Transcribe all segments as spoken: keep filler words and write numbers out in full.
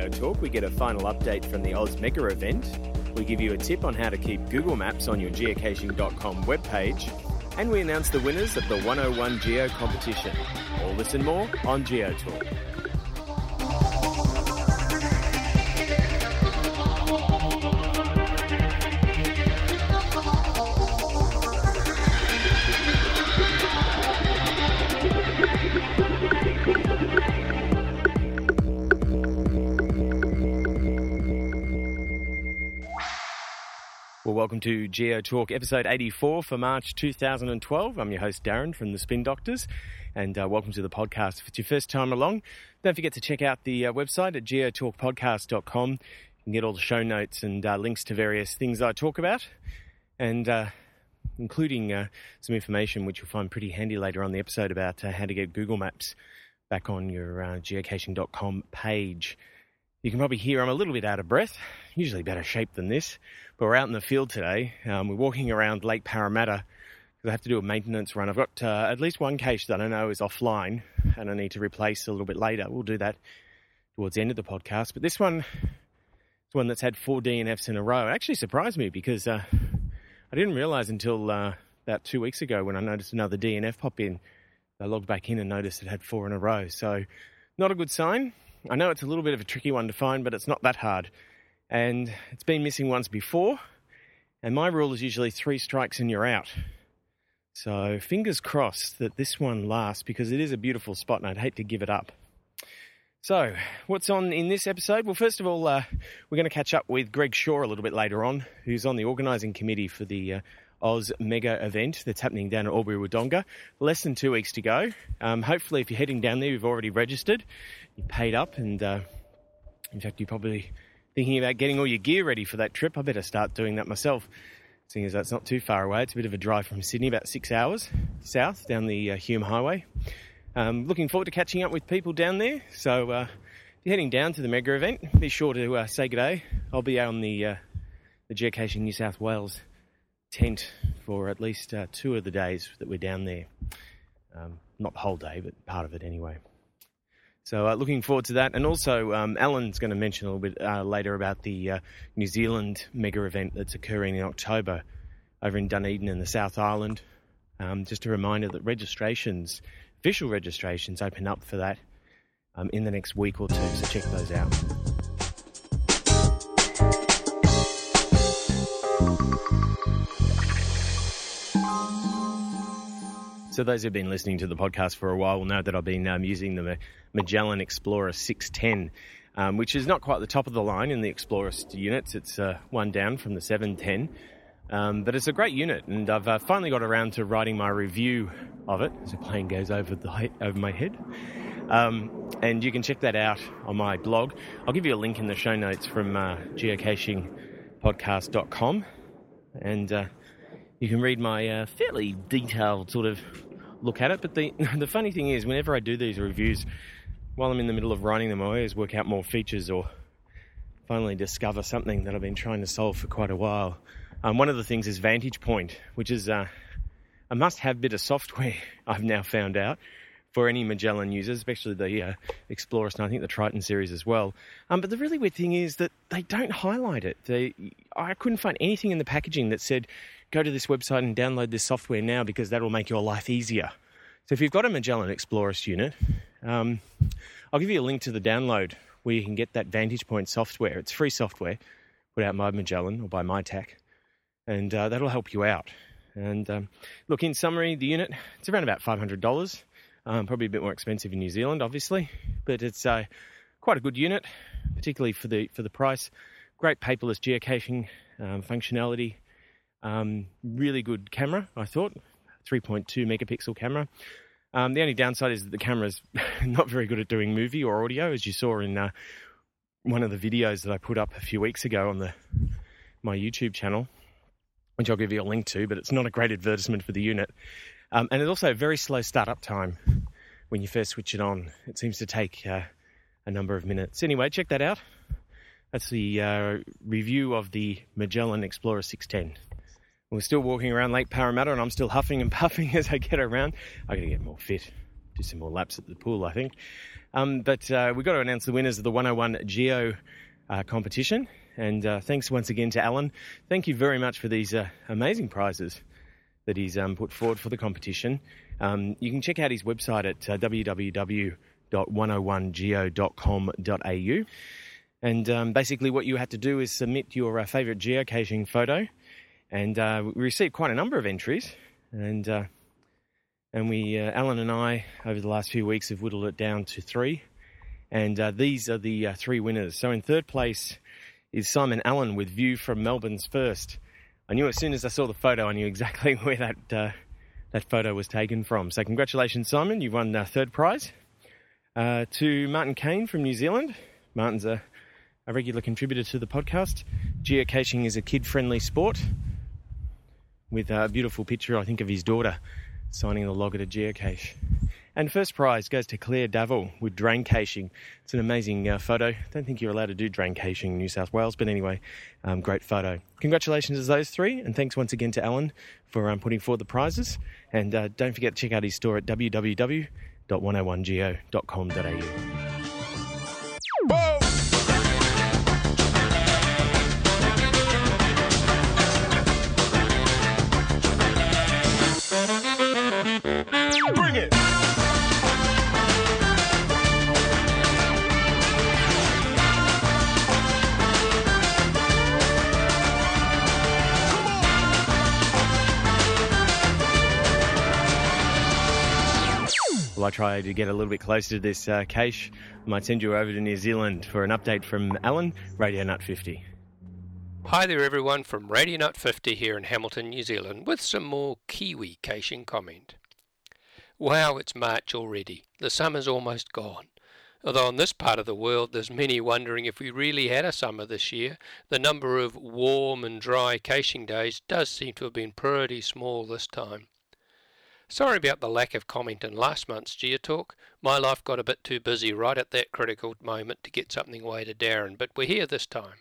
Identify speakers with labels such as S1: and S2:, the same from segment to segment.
S1: GeoTalk, we get a final update from the Oz Mega event. We give you a tip on how to keep Google Maps on your geocaching dot com webpage. And we announce the winners of the one oh one Geo competition. All this and more on GeoTalk. Well, welcome to GeoTalk episode eighty-four for March two thousand twelve. I'm your host, Darren from the Spin Doctors, and uh, welcome to the podcast. If it's your first time along, don't forget to check out the uh, website at geotalk podcast dot com. You can get all the show notes and uh, links to various things I talk about, and uh, including uh, some information which you'll find pretty handy later on in the episode about uh, how to get Google Maps back on your uh, geocaching dot com page. You can probably hear I'm a little bit out of breath, usually better shape than this, but we're out in the field today. Um, we're walking around Lake Parramatta because I have to do a maintenance run. I've got uh, at least one cache that I know is offline and I need to replace a little bit later. We'll do that towards the end of the podcast. But this one is one that's had four D N Fs in a row. It actually surprised me because uh, I didn't realise until uh, about two weeks ago when I noticed another D N F pop in. I logged back in and noticed it had four in a row. So not a good sign. I know it's a little bit of a tricky one to find, but it's not that hard. And it's been missing once before. And my rule is usually three strikes and you're out. So fingers crossed that this one lasts because it is a beautiful spot and I'd hate to give it up. So what's on in this episode? Well, first of all, uh, we're going to catch up with Greg Shaw a little bit later on, who's on the organising committee for the uh, Oz Mega event that's happening down at Albury-Wodonga. Less than two weeks to go. Um, hopefully, if you're heading down there, you've already registered, you paid up, and uh, in fact, you're probably thinking about getting all your gear ready for that trip. I better start doing that myself, seeing as that's not too far away. It's a bit of a drive from Sydney, about six hours south down the uh, Hume Highway. Um, looking forward to catching up with people down there. So uh, if you're heading down to the Mega event, be sure to uh, say good day. I'll be on the uh, the Geocaching New South Wales tent for at least uh, two of the days that we're down there. Um, not the whole day, but part of it anyway. So uh, looking forward to that. And also um, Alan's going to mention a little bit uh, later about the uh, New Zealand mega event that's occurring in October over in Dunedin in the South Island. Um, just a reminder that registrations, official registrations, open up for that um, in the next week or two. So check those out. So those who've been listening to the podcast for a while will know that I've been um, using the Magellan Explorer six ten, um, which is not quite the top of the line in the Explorer units. It's uh, one down from the seven ten, um, but it's a great unit, and I've uh, finally got around to writing my review of it as the plane goes over the he- over my head. Um, and you can check that out on my blog. I'll give you a link in the show notes from uh, geocaching podcast dot com, and uh, you can read my uh, fairly detailed sort of look at it. But the the funny thing is, whenever I do these reviews, while I'm in the middle of writing them, I always work out more features or finally discover something that I've been trying to solve for quite a while. Um, one of the things is Vantage Point, which is uh, a must-have bit of software I've now found out for any Magellan users, especially the uh, Explorers and I think the Triton series as well. Um, but the really weird thing is that they don't highlight it. They, I couldn't find anything in the packaging that said, go to this website and download this software now because that will make your life easier. So if you've got a Magellan Explorers unit, um, I'll give you a link to the download where you can get that Vantage Point software. It's free software put out by Magellan or by MyTac, and uh, that'll help you out. And um, look, in summary, the unit, it's around about five hundred dollars. Um, probably a bit more expensive in New Zealand, obviously, but it's uh, quite a good unit, particularly for the for the price. Great paperless geocaching um, functionality. Um, really good camera, I thought. three point two megapixel camera. Um, the only downside is that the camera's not very good at doing movie or audio, as you saw in uh, one of the videos that I put up a few weeks ago on the my YouTube channel, which I'll give you a link to, but it's not a great advertisement for the unit. Um, and it's also a very slow startup time when you first switch it on. It seems to take uh, a number of minutes. Anyway, check that out. That's the uh, review of the Magellan Explorer six ten. We're still walking around Lake Parramatta and I'm still huffing and puffing as I get around. I got to get more fit, do some more laps at the pool, I think. Um, but uh, we've got to announce the winners of the one oh one Geo uh, competition. And uh, thanks once again to Alan. Thank you very much for these uh, amazing prizes that he's um, put forward for the competition. Um, you can check out his website at uh, w w w dot one oh one geo dot com dot a u. And um, basically what you have to do is submit your uh, favourite geocaching photo. And uh, we received quite a number of entries. And uh, and we, uh, Alan and I, over the last few weeks, have whittled it down to three. And uh, these are the uh, three winners. So in third place is Simon Allen with View from Melbourne's First. I knew as soon as I saw the photo, I knew exactly where that uh, that photo was taken from. So congratulations, Simon. You won uh, third prize. Uh, to Martin Kane from New Zealand. Martin's a, a regular contributor to the podcast. Geocaching is a kid-friendly sport, with a beautiful picture, I think, of his daughter signing the log at a geocache. And first prize goes to Claire Davil with drain caching. It's an amazing uh, photo. I don't think you're allowed to do drain caching in New South Wales, but anyway, um, great photo. Congratulations to those three, and thanks once again to Alan for um, putting forward the prizes. And uh, don't forget to check out his store at w w w dot one oh one geo dot com dot a u. Whoa! Bring it! Well, I try to get a little bit closer to this uh, cache. I might send you over to New Zealand for an update from Alan, Radio Nut fifty.
S2: Hi there everyone from Radio Nut fifty here in Hamilton, New Zealand, with some more Kiwi caching comment. Wow, it's March already. The summer's almost gone. Although in this part of the world there's many wondering if we really had a summer this year, the number of warm and dry caching days does seem to have been pretty small this time. Sorry about the lack of comment in last month's Geotalk. My life got a bit too busy right at that critical moment to get something away to Darren, but we're here this time.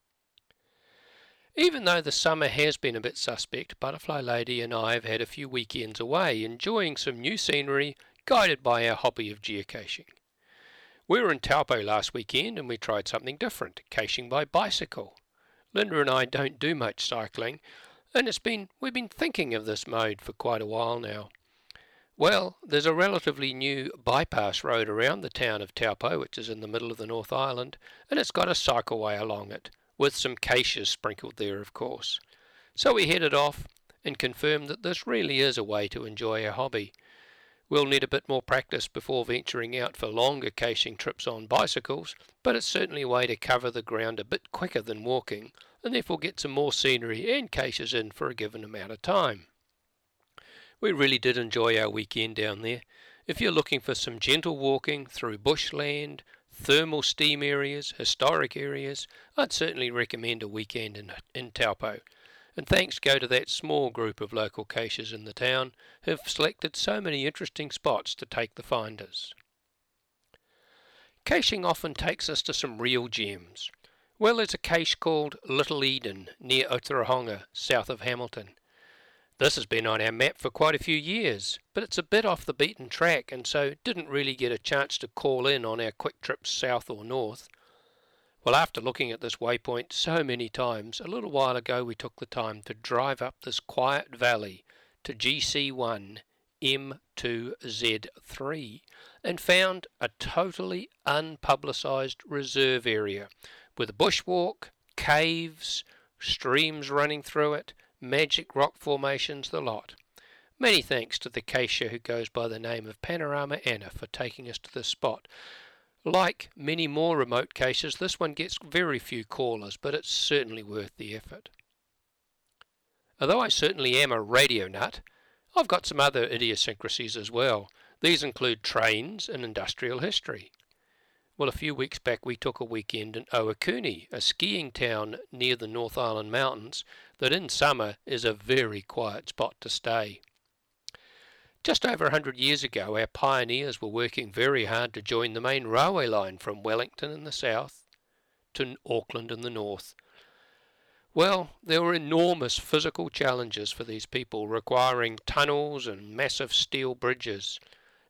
S2: Even though the summer has been a bit suspect, Butterfly Lady and I have had a few weekends away, enjoying some new scenery, guided by our hobby of geocaching. We were in Taupo last weekend and we tried something different, caching by bicycle. Linda and I don't do much cycling, and it's been we've been thinking of this mode for quite a while now. Well, there's a relatively new bypass road around the town of Taupo, which is in the middle of the North Island, and it's got a cycleway along it, with some caches sprinkled there, of course. So we headed off and confirmed that this really is a way to enjoy our hobby. We'll need a bit more practice before venturing out for longer caching trips on bicycles, but it's certainly a way to cover the ground a bit quicker than walking, and therefore get some more scenery and caches in for a given amount of time. We really did enjoy our weekend down there. If you're looking for some gentle walking through bushland, thermal steam areas, historic areas, I'd certainly recommend a weekend in, in Taupo. And thanks go to that small group of local caches in the town who've selected so many interesting spots to take the finders. Caching often takes us to some real gems. Well, there's a cache called Little Eden near Otorohanga, south of Hamilton. This has been on our map for quite a few years, but it's a bit off the beaten track and so didn't really get a chance to call in on our quick trips south or north. Well, after looking at this waypoint so many times, a little while ago we took the time to drive up this quiet valley to G C one M two Z three and found a totally unpublicised reserve area with a bushwalk, caves, streams running through it, magic rock formations, the lot. Many thanks to the cacher who goes by the name of Panorama Anna for taking us to this spot. Like many more remote caches, this one gets very few callers, but it's certainly worth the effort. Although I certainly am a radio nut, I've got some other idiosyncrasies as well. These include trains and industrial history. Well, a few weeks back we took a weekend in Owakuni, a skiing town near the North Island Mountains that in summer is a very quiet spot to stay. Just over a hundred years ago, our pioneers were working very hard to join the main railway line from Wellington in the south to Auckland in the north. Well, there were enormous physical challenges for these people, requiring tunnels and massive steel bridges.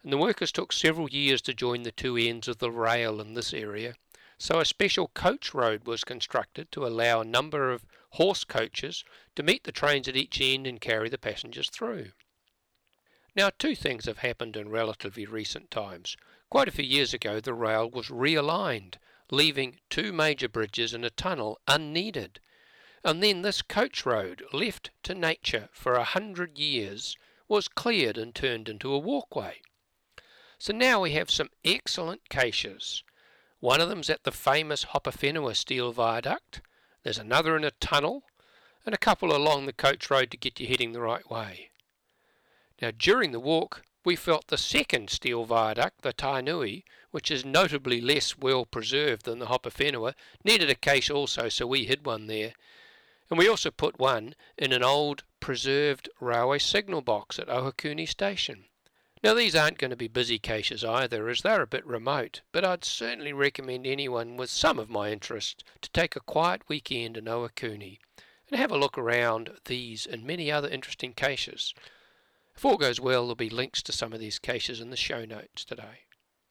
S2: and the workers took several years to join the two ends of the rail in this area, so a special coach road was constructed to allow a number of horse coaches to meet the trains at each end and carry the passengers through. Now, two things have happened in relatively recent times. Quite a few years ago, the rail was realigned, leaving two major bridges and a tunnel unneeded. And then this coach road, left to nature for a hundred years, was cleared and turned into a walkway. So now we have some excellent caches. One of them's at the famous Hopawhenua Steel Viaduct. There's another in a tunnel, and a couple along the coach road to get you heading the right way. Now, during the walk, we felt the second steel viaduct, the Tainui, which is notably less well preserved than the Hopawhenua, needed a cache also, so we hid one there. And we also put one in an old preserved railway signal box at Ohakuni Station. Now, these aren't going to be busy caches either, as they're a bit remote, but I'd certainly recommend anyone with some of my interest to take a quiet weekend in Ohakuni and have a look around these and many other interesting caches. If all goes well, there'll be links to some of these caches in the show notes today.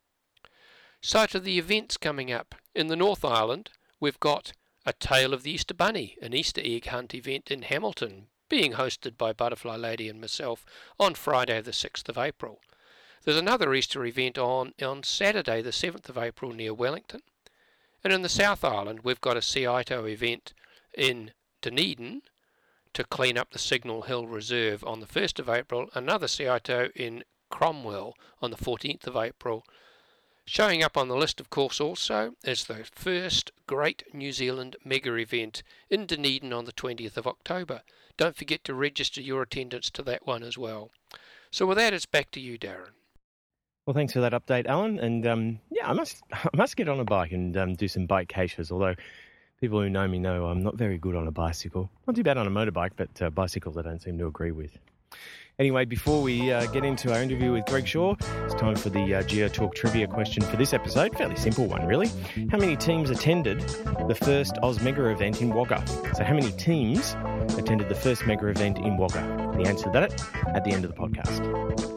S2: So to the events coming up. In the North Island, we've got A Tale of the Easter Bunny, an Easter egg hunt event in Hamilton, being hosted by Butterfly Lady and myself on Friday the sixth of April. There's another Easter event on, on Saturday the seventh of April near Wellington. And in the South Island, we've got a Ciaito event in Dunedin to clean up the Signal Hill Reserve on the first of April, another Ciaito in Cromwell on the fourteenth of April. Showing up on the list, of course, also is the first Great New Zealand Mega Event in Dunedin on the twentieth of October. Don't forget to register your attendance to that one as well. So with that, it's back to you, Darren.
S1: Well, thanks for that update, Alan. And um, yeah, I must I must get on a bike and um, do some bike caches, although people who know me know I'm not very good on a bicycle. Not too bad on a motorbike, but uh, bicycles I don't seem to agree with. Anyway, before we uh, get into our interview with Greg Shaw, it's time for the uh, GeoTalk trivia question for this episode. Fairly simple one, really. How many teams attended the first Oz Mega event in Wagga? So how many teams attended the first Mega event in Wagga? The answer to that at the end of the podcast.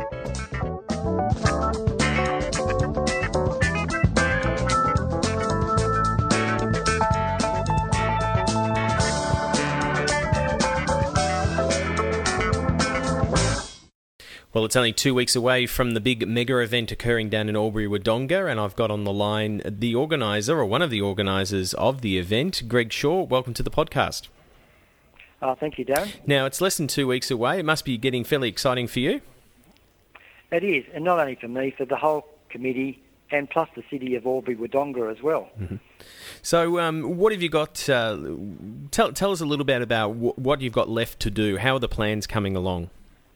S1: Well, it's only two weeks away from the big mega event occurring down in Albury-Wodonga, and I've got on the line the organiser, or one of the organisers of the event, Greg Shaw. Welcome to the podcast.
S3: Uh, thank you, Darren.
S1: Now, it's less than two weeks away. It must be getting fairly exciting for you.
S3: It is, and not only for me, for the whole committee, and plus the city of Albury-Wodonga as well.
S1: Mm-hmm. So, um, what have you got? Uh, tell, tell us a little bit about w- what you've got left to do. How are the plans coming along?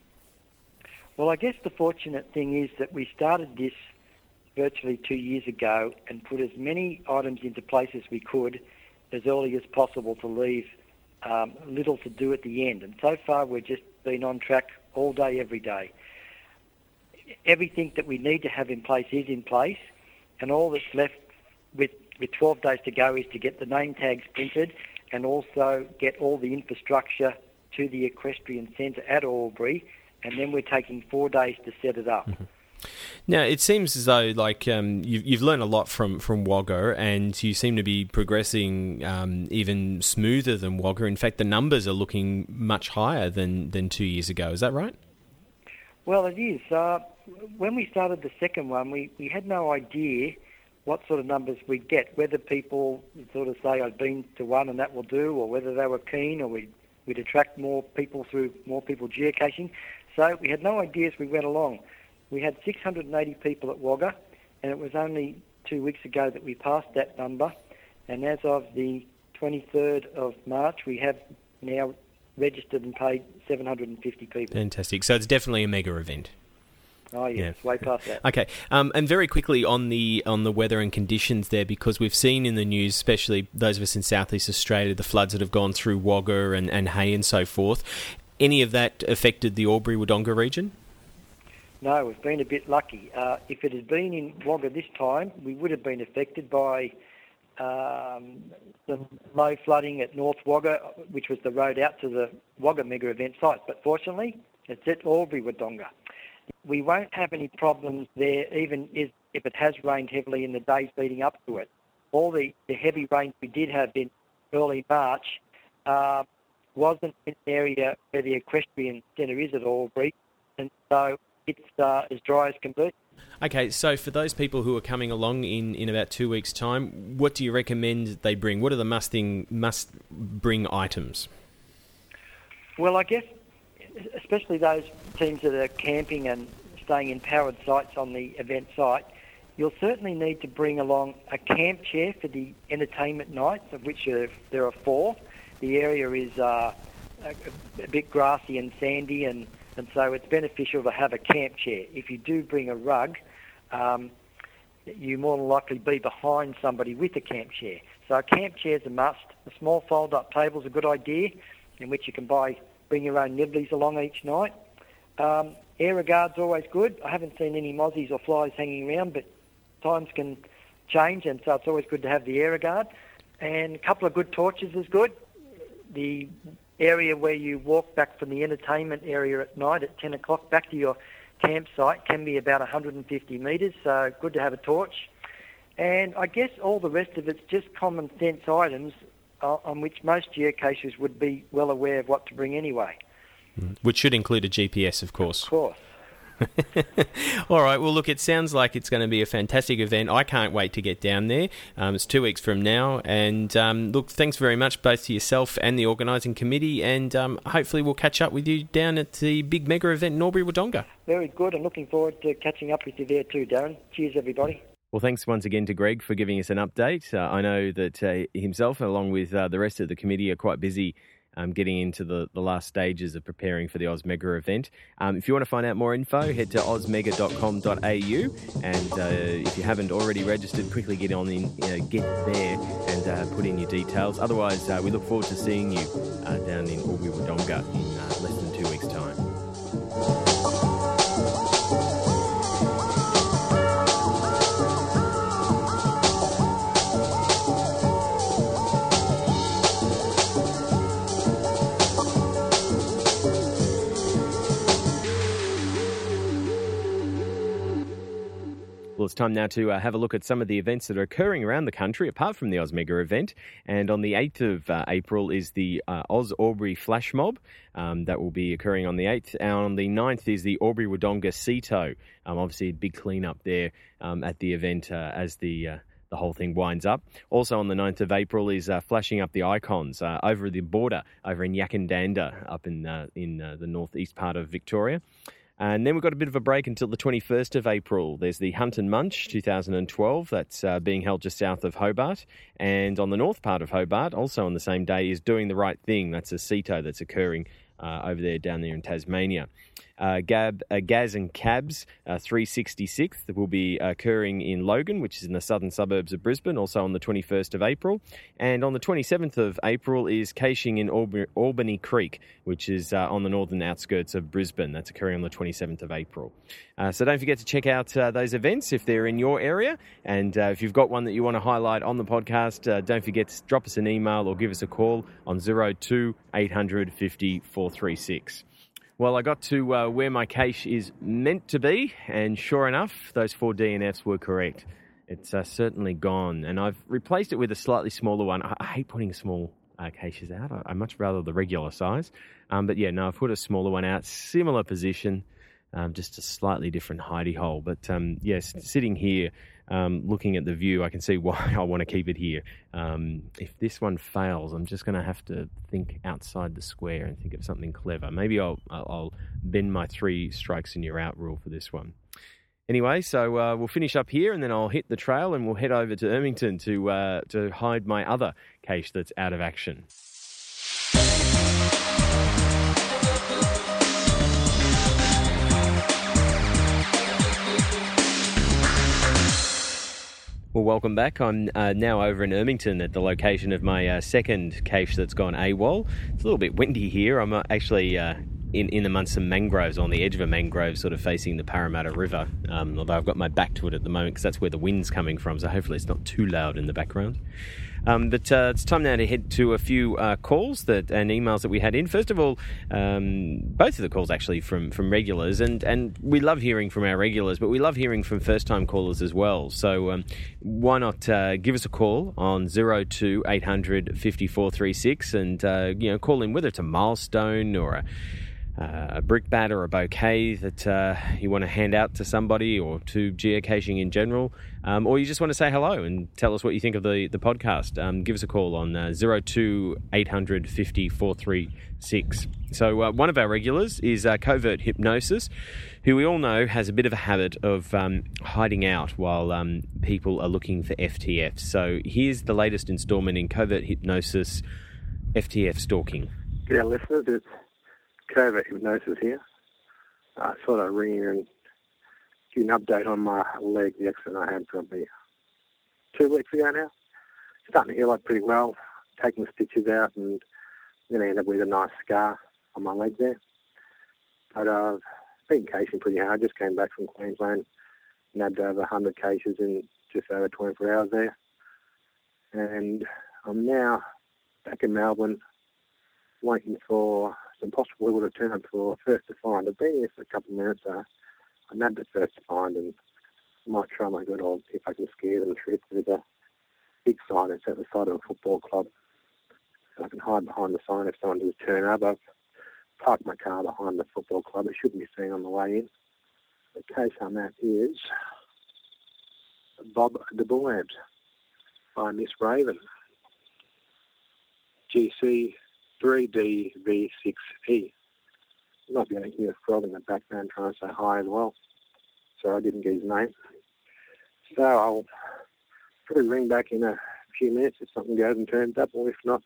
S3: Well, I guess the fortunate thing is that we started this virtually two years ago and put as many items into place as we could as early as possible to leave um, little to do at the end. And so far, we've just been on track all day, every day. Everything that we need to have in place is in place, and all that's left with, with twelve days to go is to get the name tags printed and also get all the infrastructure to the equestrian centre at Albury, and then we're taking four days to set it up.
S1: Mm-hmm. Now, it seems as though like um, you've, you've learned a lot from, from Wagga, and you seem to be progressing um, even smoother than Wagga. In fact, the numbers are looking much higher than, than two years ago. Is that right?
S3: Well, it is. Uh, when we started the second one, we, we had no idea what sort of numbers we'd get, whether people would sort of say, I've been to one and that will do, or whether they were keen, or we'd, we'd attract more people through more people geocaching. So we had no idea as we went along. We had six hundred eighty people at Wagga, and it was only two weeks ago that we passed that number. And as of the twenty-third of March, we have now registered and paid seven hundred fifty people.
S1: Fantastic. So it's definitely a mega event.
S3: Oh, yes, yeah. It's way past that.
S1: Okay, um, and very quickly on the on the weather and conditions there, because we've seen in the news, especially those of us in Southeast Australia, the floods that have gone through Wagga and, and Hay and so forth. Any of that affected the Albury-Wodonga region?
S3: No, we've been a bit lucky. Uh, if it had been in Wagga this time, we would have been affected by um, the low flooding at North Wagga, which was the road out to the Wagga mega event site. But fortunately, it's at Albury-Wodonga. we won't have any problems there, even if it has rained heavily in the days leading up to it. All the, the heavy rains we did have in early March uh, wasn't in an area where the equestrian centre is at Albury, and so it's uh, as dry as can be.
S1: Okay, so for those people who are coming along in, in about two weeks' time, what do you recommend they bring? What are the must-thing, must-bring items?
S3: Well, I guess especially those teams that are camping and staying in powered sites on the event site, you'll certainly need to bring along a camp chair for the entertainment nights, of which are, there are four. The area is uh, a, a bit grassy and sandy, and, and so it's beneficial to have a camp chair. If you do bring a rug, um, you more than likely be behind somebody with a camp chair. So a camp chair is a must. A small fold-up table is a good idea, in which you can buy, bring your own nibblies along each night. Um, air regard's always good. I haven't seen any mozzies or flies hanging around, but times can change, and so it's always good to have the air regard. And a couple of good torches is good. The area where you walk back from the entertainment area at night at ten o'clock back to your campsite can be about one hundred fifty metres, so good to have a torch. And I guess all the rest of it's just common sense items uh, on which most geocachers would be well aware of what to bring anyway.
S1: Which should include a G P S, of course.
S3: Of course.
S1: All right, well, look, it sounds like it's going to be a fantastic event. I can't wait to get down there. Um, it's two weeks from now. And, um, look, thanks very much both to yourself and the organising committee. And um, hopefully we'll catch up with you down at the big mega event in Albury-Wodonga.
S3: Very good. I'm looking forward to catching up with you there too, Darren. Cheers, everybody.
S1: Well, thanks once again to Greg for giving us an update. Uh, I know that uh, himself, along with uh, the rest of the committee, are quite busy Um, getting into the, the last stages of preparing for the OzMega event. Um, if you want to find out more info, head to oz mega dot com dot a u, and uh, if you haven't already registered, quickly get on in, uh, get there and uh, put in your details. Otherwise, uh, we look forward to seeing you uh, down in Albury-Wodonga in uh, less than two weeks' time. Well, it's time now to uh, have a look at some of the events that are occurring around the country, apart from the OzMega event. And on the eighth of uh, April is the uh, Oz Albury Flash Mob. Um, that will be occurring on the eighth. And on the ninth is the Albury-Wodonga Ceto. Um, obviously, a big clean-up there um, at the event uh, as the... Uh, the whole thing winds up. Also on the ninth of April is uh, flashing up the icons uh, over the border, over in Yakandanda, up in uh, in uh, the northeast part of Victoria. And then we've got a bit of a break until the twenty-first of April. There's the Hunt and Munch two thousand twelve. That's uh, being held just south of Hobart. And on the north part of Hobart, also on the same day, is Doing the Right Thing. That's a Ceto that's occurring uh, over there, down there in Tasmania. Uh, Gab, uh, Gaz and Cabs uh, three sixty-sixth will be occurring in Logan, which is in the southern suburbs of Brisbane, also on the twenty-first of April. And on the twenty-seventh of April is Caching in Alb- Albany Creek, which is uh, on the northern outskirts of Brisbane. That's occurring on the twenty-seventh of April. Uh, so don't forget to check out uh, those events if they're in your area. And uh, if you've got one that you want to highlight on the podcast, uh, don't forget to drop us an email or give us a call on zero two eight hundred fifty four three six. Well, I got to uh, where my cache is meant to be, and sure enough, those four D N Fs were correct. It's uh, certainly gone, and I've replaced it with a slightly smaller one. I, I hate putting small uh, caches out. I, I much rather the regular size. Um, but yeah, no, I've put a smaller one out, similar position, um, just a slightly different hidey hole. But um, yes, sitting here, um, looking at the view, I can see why I want to keep it here. Um, if this one fails, I'm just going to have to think outside the square and think of something clever. Maybe I'll, I'll bend my three strikes and you're out rule for this one. Anyway, so uh, we'll finish up here and then I'll hit the trail and we'll head over to Ermington to uh, to hide my other cache that's out of action. Well, welcome back. I'm uh, now over in Ermington at the location of my uh, second cache that's gone AWOL. It's a little bit windy here. I'm uh, actually uh, in, in amongst some mangroves, on the edge of a mangrove, sort of facing the Parramatta River, um, although I've got my back to it at the moment because that's where the wind's coming from, so hopefully it's not too loud in the background. Um, but uh, it's time now to head to a few uh, calls that and emails that we had in. First of all, um, both of the calls actually from, from regulars, and, and we love hearing from our regulars, but we love hearing from first-time callers as well. So um, why not uh, give us a call on zero two eight hundred fifty-four thirty-six and uh, you know, call in, whether it's a milestone or a Uh, a brick bat or a bouquet that uh, you want to hand out to somebody, or to geocaching in general, um, or you just want to say hello and tell us what you think of the, the podcast. Um, give us a call on uh, zero two eight hundred fifty-four thirty-six. So uh, one of our regulars is uh, Covert Hypnosis, who we all know has a bit of a habit of um, hiding out while um, people are looking for F T Fs. So here's the latest instalment in Covert Hypnosis F T F stalking.
S4: Yeah, listeners, it's Covert Hypnosis here. I uh, thought I'd ring in and give you an update on my leg, the accident I had probably two weeks ago now. Starting to heal up pretty well, taking the stitches out, and then I ended up with a nice scar on my leg there. But uh, I've been casing pretty hard. Just came back from Queensland, nabbed over one hundred cases in just over twenty-four hours there. And I'm now back in Melbourne, waiting for some possible people to turn up for first to find. I've been here for a couple of minutes. Uh, I nabbed it first to find, and I might try my good old, if I can scare them to it with a big sign that's at the side of a football club. So I can hide behind the sign if someone does turn up. I've parked my car behind the football club. It shouldn't be seen on the way in. The case I'm at is Bob de Bullabs by Miss Raven. G C three D V six E. You might be able to hear a frog in the background trying to say hi as well. So I didn't get his name. So I'll probably ring back in a few minutes if something goes and turns up, or if not,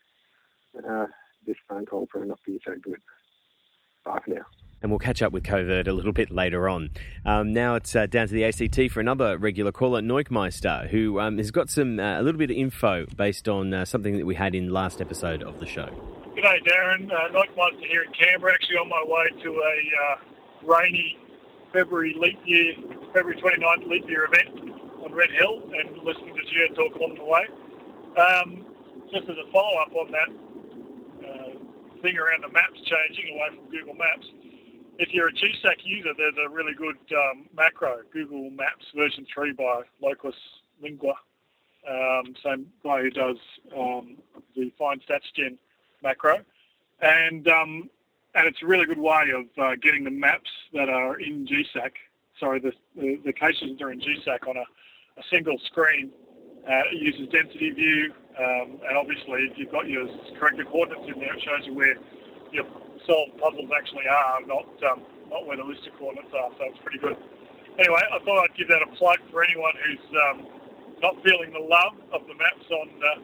S4: uh, this phone call will probably not be so good. Bye for now.
S1: And we'll catch up with Covert a little bit later on. Um, now it's uh, down to the A C T for another regular caller, Neukmeister, who um, has got some uh, a little bit of info based on uh, something that we had in last episode of the show.
S5: G'day, Darren. Uh, Neukmeister here in Canberra, actually on my way to a uh, rainy February leap year, February twenty-ninth leap year event on Red Hill, and listening to Geo Talk along the way. Um, just as a follow-up on that uh, thing around the maps changing away from Google Maps, if you're a G SAC user, there's a really good um, macro, Google Maps version three by Locus Lingua, um, same guy who does um, the Find StatsGen macro. And um, and it's a really good way of uh, getting the maps that are in G SAC, sorry, the, the, the caches that are in G SAC on a, a single screen. Uh, it uses density view, um, and obviously if you've got your corrected coordinates in there, it shows you where your solved puzzles actually are, not um, not where the listed coordinates are, so it's pretty good. Anyway, I thought I'd give that a plug for anyone who's um, not feeling the love of the maps on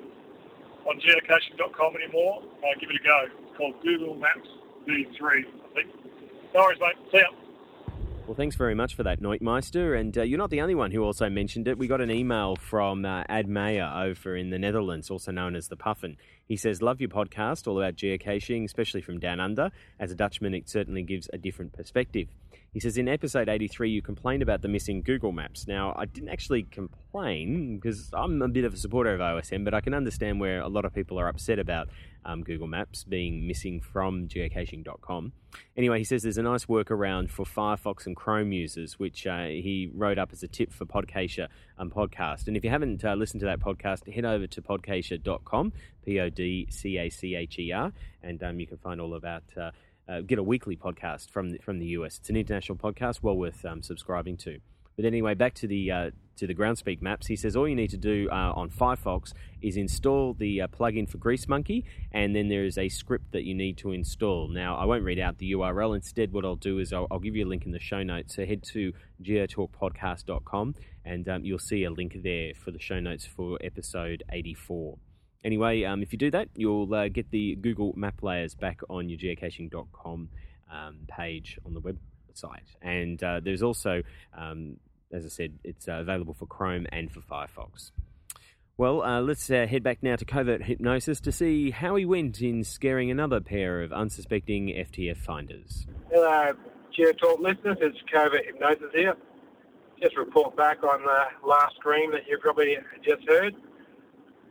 S5: uh, on geocaching dot com anymore. Uh, give it a go. It's called Google Maps V three, I think. No worries, mate. See ya.
S1: Well, thanks very much for that, Neukmeister. And uh, you're not the only one who also mentioned it. We got an email from uh, Ad Meyer over in the Netherlands, also known as the Puffin. He says, love your podcast, all about geocaching, especially from down under. As a Dutchman, it certainly gives a different perspective. He says, in episode eighty-three, you complained about the missing Google Maps. Now, I didn't actually complain because I'm a bit of a supporter of O S M, but I can understand where a lot of people are upset about um, Google Maps being missing from geocaching dot com. Anyway, he says there's a nice workaround for Firefox and Chrome users, which uh, he wrote up as a tip for Podcacher and podcast. And if you haven't uh, listened to that podcast, head over to podcacher dot com, P O D C A C H E R, and um, you can find all about... Uh, Uh, get a weekly podcast from the, from the U S. It's an international podcast, well worth um, subscribing to. But anyway, back to the uh, to the Groundspeak maps. He says all you need to do uh, on Firefox is install the uh, plugin for Grease Monkey, and then there is a script that you need to install. Now, I won't read out the U R L. Instead, what I'll do is I'll, I'll give you a link in the show notes. So head to geotalk podcast dot com, and um, you'll see a link there for the show notes for episode eighty-four. Anyway, um, if you do that, you'll uh, get the Google Map layers back on your geocaching dot com um, page on the website. And uh, there's also, um, as I said, it's uh, available for Chrome and for Firefox. Well, uh, let's uh, head back now to Covert Hypnosis to see how he went in scaring another pair of unsuspecting F T F finders.
S4: Hello, GeoTalk listeners. It's Covert Hypnosis here. Just report back on the last scream that you probably just heard.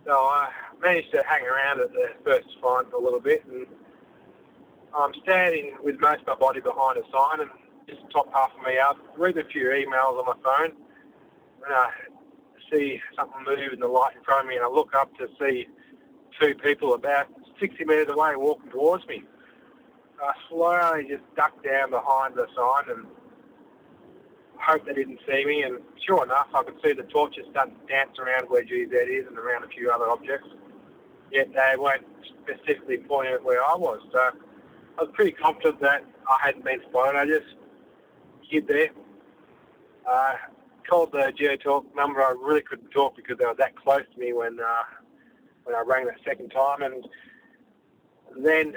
S4: So I managed to hang around at the first sign for a little bit, and I'm standing with most of my body behind a sign, and just the top half of me up, reading a few emails on my phone, and I see something move in the light in front of me, and I look up to see two people about sixty metres away walking towards me. I slowly just ducked down behind the sign and hoped they didn't see me, and sure enough, I could see the torches starting to dance around where G Z is and around a few other objects, yet they weren't specifically pointing at where I was. So I was pretty confident that I hadn't been spotted. I just hid there. Uh, called the GeoTalk number. I really couldn't talk because they were that close to me when uh, when I rang that second time, and then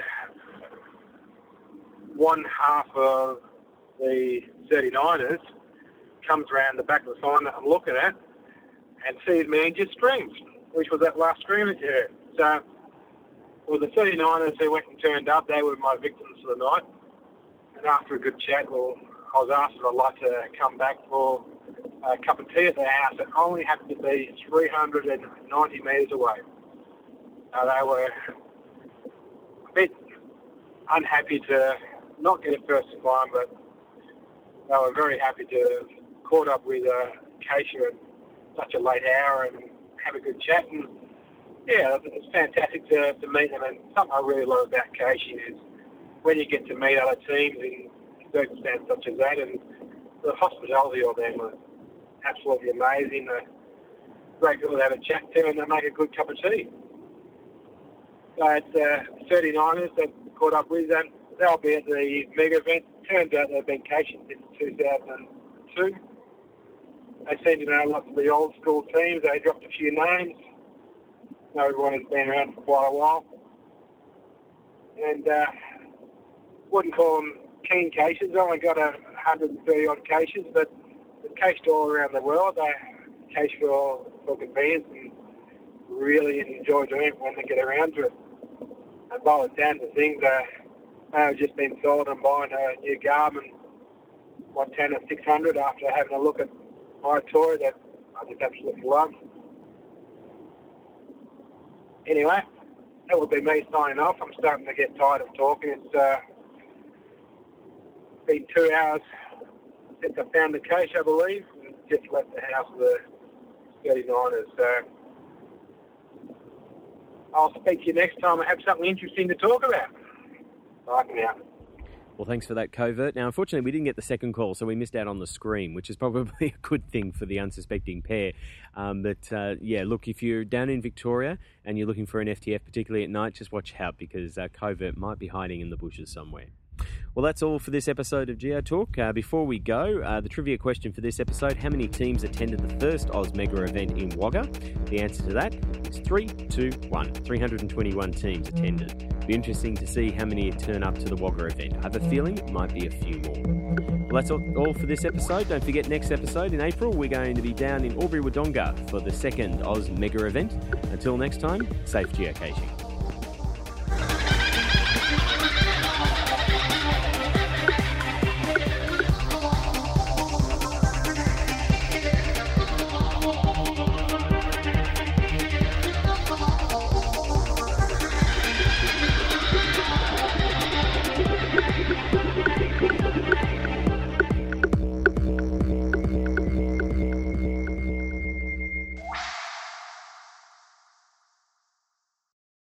S4: one half of the thirty-niners comes around the back of the sign that I'm looking at and sees me and just screams, which was that last scream that you heard. So, well, the thirty-niners who went and turned up, they were my victims for the night. And after a good chat, well, I was asked if I'd like to come back for a cup of tea at their house. It only happened to be three hundred ninety metres away. Uh, they were a bit unhappy to not get a first climb, but they were very happy to have caught up with uh, Keisha at such a late hour and have a good chat. And yeah, it's fantastic to, to meet them. And something I really love about Keisha is when you get to meet other teams in circumstances such as that, and the hospitality of them was absolutely amazing. They're great people to have a chat to, and they make a good cup of tea. So it's uh, thirty-niners that caught up with them. They'll be at the mega event. Turns out they've been coaching since two thousand two. They seem to know lots of the old school teams. They dropped a few names. Know everyone has been around for quite a while. And uh, wouldn't call them keen cases. They only got a one hundred thirty odd cases, but they've cached all around the world. They cache for, for convenience and really enjoy doing it when they get around to it. And by the sound of things, uh, they've just been sold and buying a new Garmin Montana six hundred after having a look at my toy that I just absolutely love. Anyway, that would be me signing off. I'm starting to get tired of talking. It's uh, been two hours since I found the cache, I believe, and just left the house of the thirty-niners. So I'll speak to you next time I have something interesting to talk about. Bye for now.
S1: Well, thanks for that, Covert. Now, unfortunately, we didn't get the second call, so we missed out on the scream, which is probably a good thing for the unsuspecting pair. Um, but, uh, yeah, look, if you're down in Victoria and you're looking for an F T F, particularly at night, just watch out because uh, Covert might be hiding in the bushes somewhere. Well, that's all for this episode of GeoTalk. Uh, before we go, uh, the trivia question for this episode, how many teams attended the first Oz Mega event in Wagga? The answer to that is three, two, one. three hundred twenty-one teams attended. Be interesting to see how many turn up to the Wagga event. I have a feeling it might be a few more. Well, that's all, all for this episode. Don't forget, next episode in April, we're going to be down in Albury Wodonga for the second Oz Mega event. Until next time, safe geocaching.